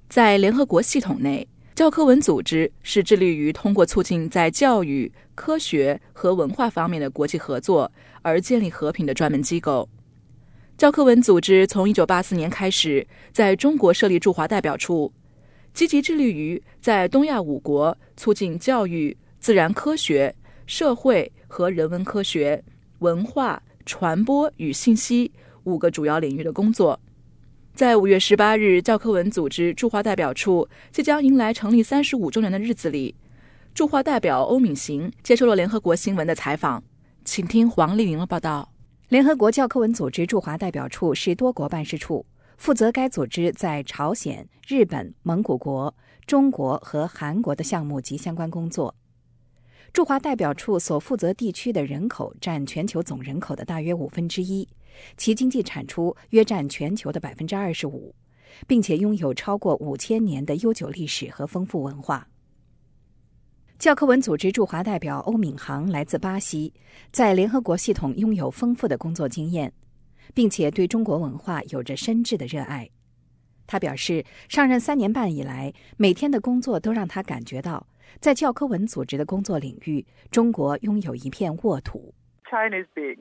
在联合国系统内，教科文组织是致力于通过促进在教育、科学和文化方面的国际合作而建立和平的专门机构。教科文组织从1984年开始在中国设立驻华代表处，积极致力于在东亚5国促进教育、自然科学、社会和人文科学、文化、传播与信息5个主要领域的工作。在5月18日教科文组织驻华代表处即将迎来成立35周年的日子里，驻华代表欧敏行接受了联合国新闻的采访。请听黄丽玲的报道。 联合国教科文组织驻华代表处是多国办事处，负责该组织在朝鲜、日本、蒙古国、中国和韩国的项目及相关工作。驻华代表处所负责地区的人口占全球总人口的大约1/5，其经济产出约占全球的25%，并且拥有超过5000年的悠久历史和丰富文化。教科文组织驻华代表欧敏行来自巴西，在联合国系统拥有丰富的工作经验，并且对中国文化有着深挚的热爱。他表示，上任3年半以来，每天的工作都让他感觉到，在教科文组织的工作领域，中国拥有一片沃土。 China is big,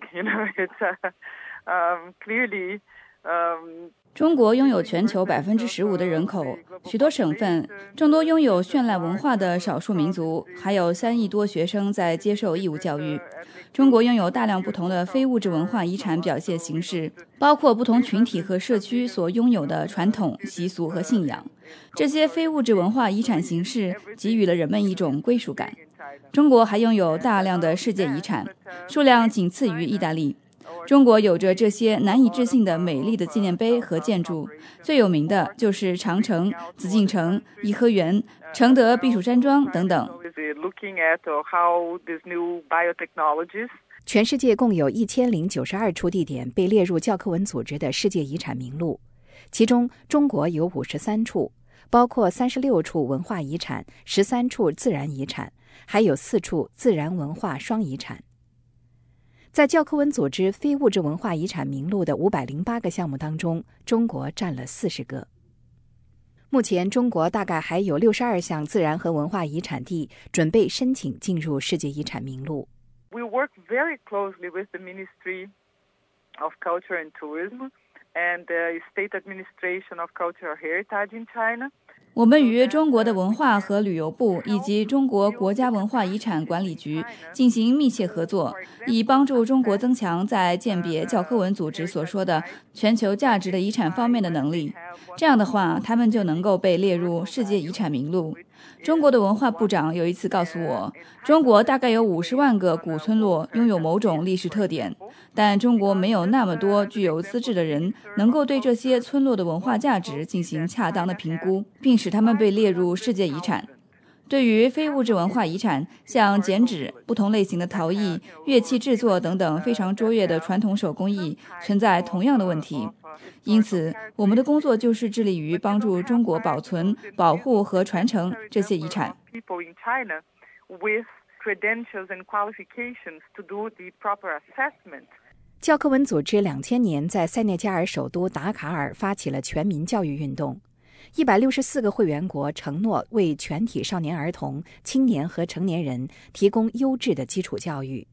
clearly. 中国拥有全球15%的人口，许多省份，众多拥有绚烂文化的少数民族，还有3亿多学生在接受义务教育。中国拥有大量不同的非物质文化遗产表现形式，包括不同群体和社区所拥有的传统习俗和信仰。这些非物质文化遗产形式给予了人们一种归属感。中国还拥有大量的世界遗产，数量仅次于意大利。中国有着这些难以置信的美丽的纪念碑和建筑，最有名的就是长城、紫禁城、颐和园、承德避暑山庄等等。 全世界共有1092处地点被列入教科文组织的世界遗产名录，其中中国有53处，包括36处文化遗产、13处自然遗产，还有4处自然文化双遗产。在教科文组织非物质文化遗产名录的508个项目当中，中国占了40个。目前，中国大概还有62项自然和文化遗产地准备申请进入世界遗产名录。 We work very closely with the Ministry of Culture and Tourism and the State Administration of Cultural Heritage in China. 我们与中国的文化和旅游部以及中国国家文化遗产管理局进行密切合作，以帮助中国增强在鉴别教科文组织所说的全球价值的遗产方面的能力。这样的话，他们就能够被列入世界遗产名录。中国的文化部长有一次告诉我，中国大概有50万个古村落拥有某种历史特点，但中国没有那么多具有资质的人能够对这些村落的文化价值进行恰当的评估，并使他们被列入世界遗产。对于非物质文化遗产，像剪纸、不同类型的陶艺、乐器制作等等非常卓越的传统手工艺，存在同样的问题。因此，我们的工作就是致力于帮助中国保存、保护和传承这些遗产。 教科文组织2000年在塞内加尔首都达卡尔发起了全民教育运动，164个会员国承诺为全体少年儿童、青年和成年人提供优质的基础教育。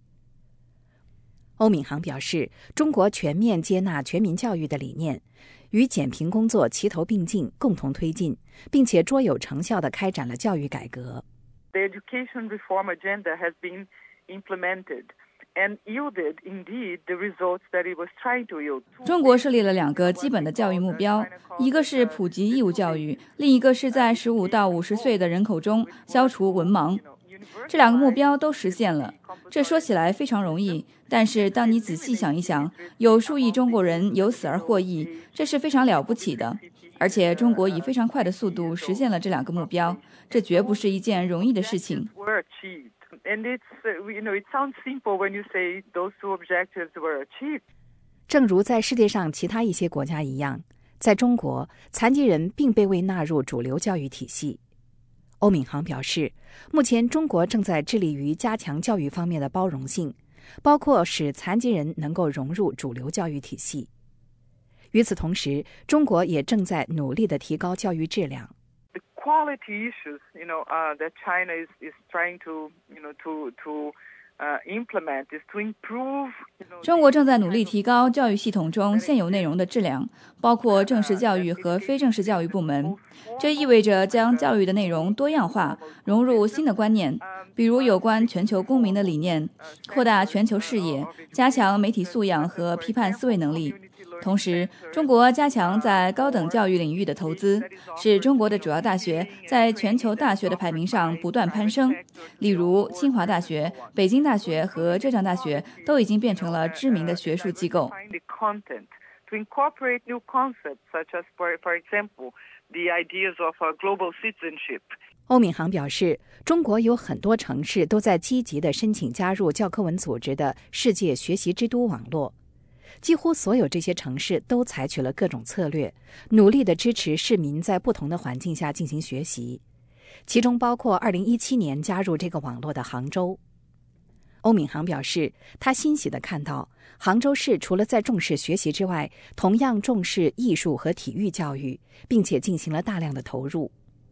欧敏行表示，中国全面接纳全民教育的理念，与减贫工作齐头并进，共同推进，并且卓有成效地开展了教育改革。 The education reform agenda has been implemented and yielded indeed the results that it was trying to yield. 中国设立了2个基本的教育目标，一个是普及义务教育，另一个是在15到50岁的人口中消除文盲。这2个目标都实现了，这说起来非常容易，但是当你仔细想一想，有数亿中国人由此而获益，这是非常了不起的。而且中国以非常快的速度实现了这2个目标，这绝不是一件容易的事情。 正如在世界上其他一些国家一样，在中国，残疾人并未被纳入主流教育体系。欧敏行表示，目前中国正在致力于加强教育方面的包容性，包括使残疾人能够融入主流教育体系。 与此同时，中国也正在努力地提高教育质量。 The quality issues, that China is trying to implement is to improve. 中国正在努力提高教育系统中现有内容的质量，包括正式教育和非正式教育部门。这意味着将教育的内容多样化，融入新的观念，比如有关全球公民的理念，扩大全球视野，加强媒体素养和批判思维能力。同时，中国加强在高等教育领域的投资，使中国的主要大学在全球大学的排名上不断攀升。例如，清华大学、北京大学和浙江大学都已经变成了知名的学术机构。 To incorporate new concepts such as, for example, the ideas of global citizenship. 欧闵行表示，中国有很多城市都在积极地申请加入教科文组织的世界学习之都网络。几乎所有这些城市都采取了各种策略，努力地支持市民在不同的环境下进行学习，其中包括2017年加入这个网络的杭州。欧闵行表示，他欣喜地看到杭州市除了在重视学习之外，同样重视艺术和体育教育，并且进行了大量的投入。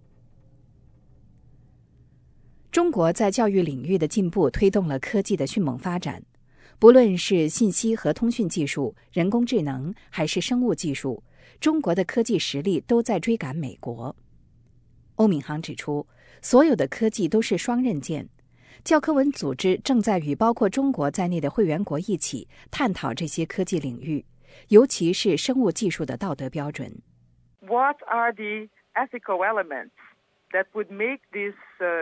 中国在教育领域的进步推动了科技的迅猛发展，不论是信息和通讯技术、人工智能还是生物技术，中国的科技实力都在追赶美国。欧闵行指出，所有的科技都是双刃剑，教科文组织正在与包括中国在内的会员国一起探讨这些科技领域，尤其是生物技术的道德标准。 What are the ethical elements that would make these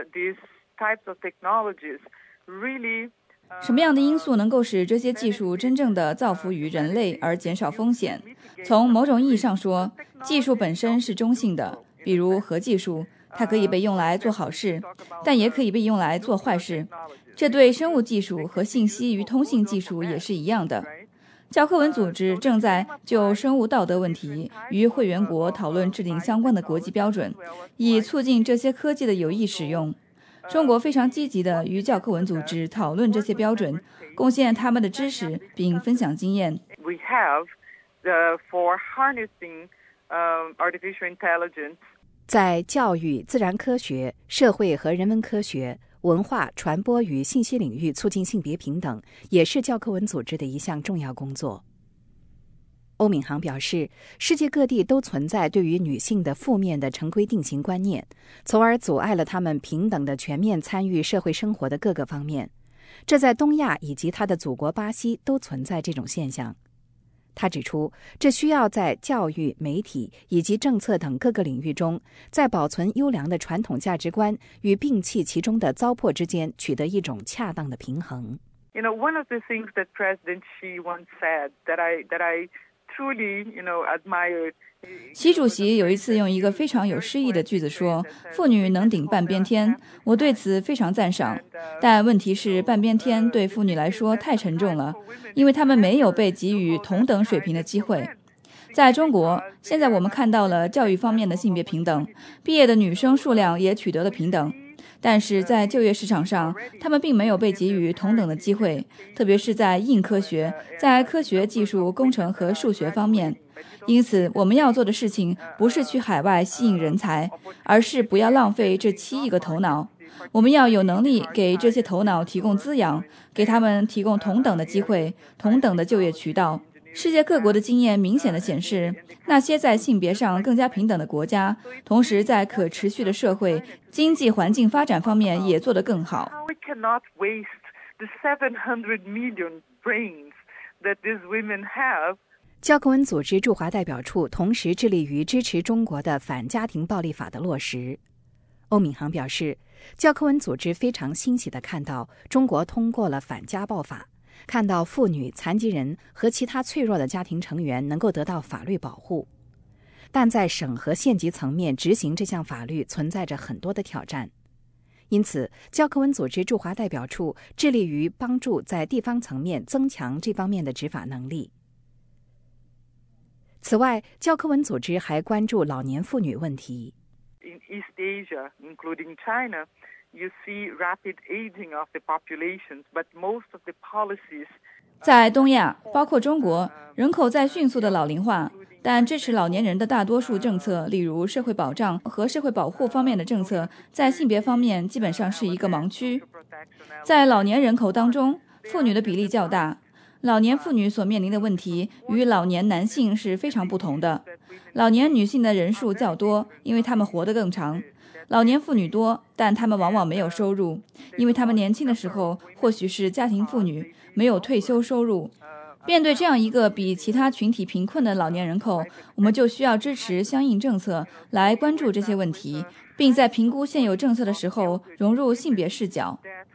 types of technologies really 什么样的因素能够使这些技术真正的造福于人类而减少风险？从某种意义上说，技术本身是中性的，比如核技术，它可以被用来做好事，但也可以被用来做坏事。这对生物技术和信息与通信技术也是一样的。教科文组织正在就生物道德问题与会员国讨论制定相关的国际标准，以促进这些科技的有益使用。中国非常积极地与教科文组织讨论这些标准，贡献他们的知识并分享经验。 We have for harnessing artificial intelligence. 在教育、自然科学、社会和人文科学、文化传播与信息领域促进性别平等，也是教科文组织的一项重要工作。欧闵行表示，世界各地都存在对于女性的负面的成规定型观念，从而阻碍了她们平等的全面参与社会生活的各个方面。这在东亚以及他的祖国巴西都存在这种现象。他指出，这需要在教育、媒体以及政策等各个领域中，在保存优良的传统价值观与摒弃其中的糟粕之间取得一种恰当的平衡。 One of the things that President Xi once said that I truly, admired. 习主席有一次用一个非常有诗意的句子说：“妇女能顶半边天。”我对此非常赞赏。但问题是，半边天对妇女来说太沉重了，因为她们没有被给予同等水平的机会。在中国，现在我们看到了教育方面的性别平等，毕业的女生数量也取得了平等。但是在就业市场上，他们并没有被给予同等的机会，特别是在硬科学、在科学技术、工程和数学方面。因此，我们要做的事情不是去海外吸引人才，而是不要浪费这7亿个头脑。我们要有能力给这些头脑提供滋养，给他们提供同等的机会、同等的就业渠道。世界各国的经验明显地显示，那些在性别上更加平等的国家，同时在可持续的社会、经济环境发展方面也做得更好。 We cannot waste the 700 million brains that these women have. 教科文组织驻华代表处同时致力于支持中国的反家庭暴力法的落实。欧闵行表示，教科文组织非常欣喜地看到中国通过了反家暴法，看到妇女、残疾人和其他脆弱的家庭成员能够得到法律保护，但在省和县级层面执行这项法律存在着很多的挑战。因此，教科文组织驻华代表处致力于帮助在地方层面增强这方面的执法能力。此外，教科文组织还关注老年妇女问题。 In East Asia, including China, you see rapid aging of the populations, but most of the policies. 在东亚，包括中国，人口在迅速的老龄化， 但支持老年人的大多数政策，例如社会保障和社会保护方面的政策，在性别方面基本上是一个盲区。在老年人口当中，妇女的比例较大，老年妇女所面临的问题与老年男性是非常不同的。老年女性的人数较多，因为她们活得更长；老年妇女多，但她们往往没有收入，因为她们年轻的时候或许是家庭妇女，没有退休收入。面对这样一个比其他群体贫困的老年人口，我们就需要支持相应政策来关注这些问题，并在评估现有政策的时候融入性别视角。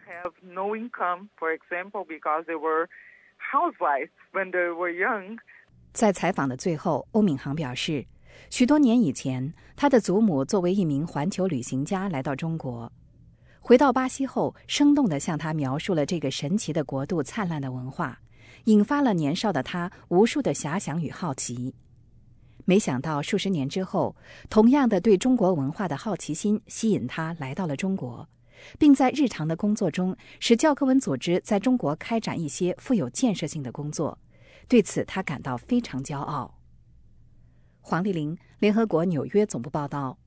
在采访的最后，欧闵行表示，许多年以前，他的祖母作为一名环球旅行家来到中国，回到巴西后，生动地向他描述了这个神奇的国度灿烂的文化，引发了年少的他无数的遐想与好奇。没想到数十年之后，同样的对中国文化的好奇心吸引他来到了中国，并在日常的工作中使教科文组织在中国开展一些富有建设性的工作，对此他感到非常骄傲。黄丽玲，联合国纽约总部报道。